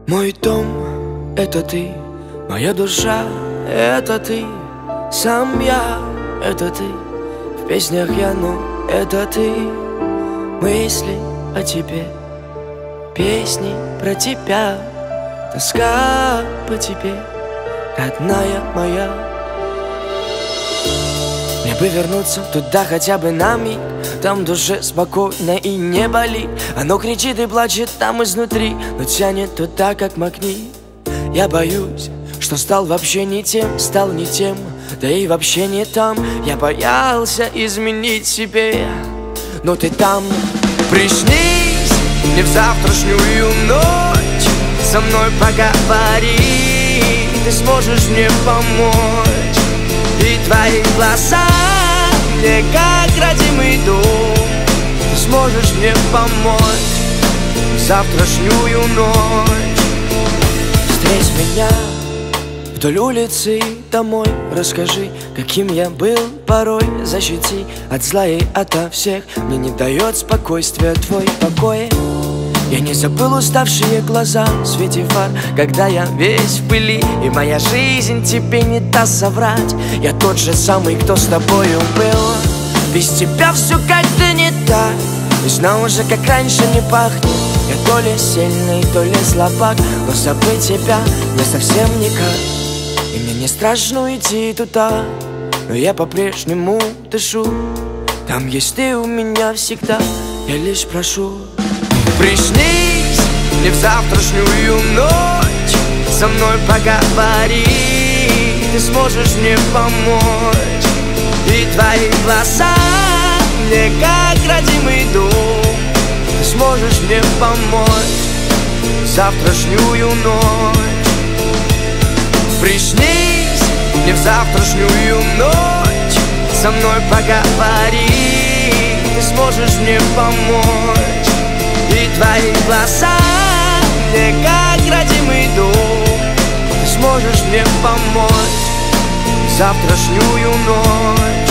Мой дом — это ты, моя душа — это ты, сам я — это ты, в песнях я, но это ты. Мысли о тебе, песни про тебя, тоска по тебе, родная моя. Мне бы вернуться туда хотя бы на миг, там в душе спокойно и не болит. Оно кричит и плачет там изнутри, но тянет туда, как магнит. Я боюсь, что стал вообще не тем, стал не тем, да и вообще не там. Я боялся изменить себе, но ты там. Приснись мне в завтрашнюю ночь, со мной поговори, ты сможешь мне помочь. И твои глаза мне как родимый дом, ты сможешь мне помочь в завтрашнюю ночь. Встреть меня вдоль улицы домой, расскажи, каким я был порой. Защити от зла и ото всех, мне не дает спокойствия твой покой. Я не забыл уставшие глаза в свете фар, когда я весь в пыли, и моя жизнь тебе не даст соврать. Я тот же самый, кто с тобою был. Без тебя все как-то не так, и снова же как раньше не пахнет. Я то ли сильный, то ли слабак, но забыть тебя мне совсем никак. И мне не страшно уйти туда, но я по-прежнему дышу. Там есть ты у меня всегда, я лишь прошу. Приснись мне в завтрашнюю ночь, со мной поговори, ты сможешь мне помочь. И твои глаза мне как родимый дом, ты сможешь мне помочь в завтрашнюю ночь. Приснись мне в завтрашнюю ночь, со мной поговори, ты сможешь мне помочь. И твои глаза мне как родимый дом, ты сможешь мне помочь в завтрашнюю ночь.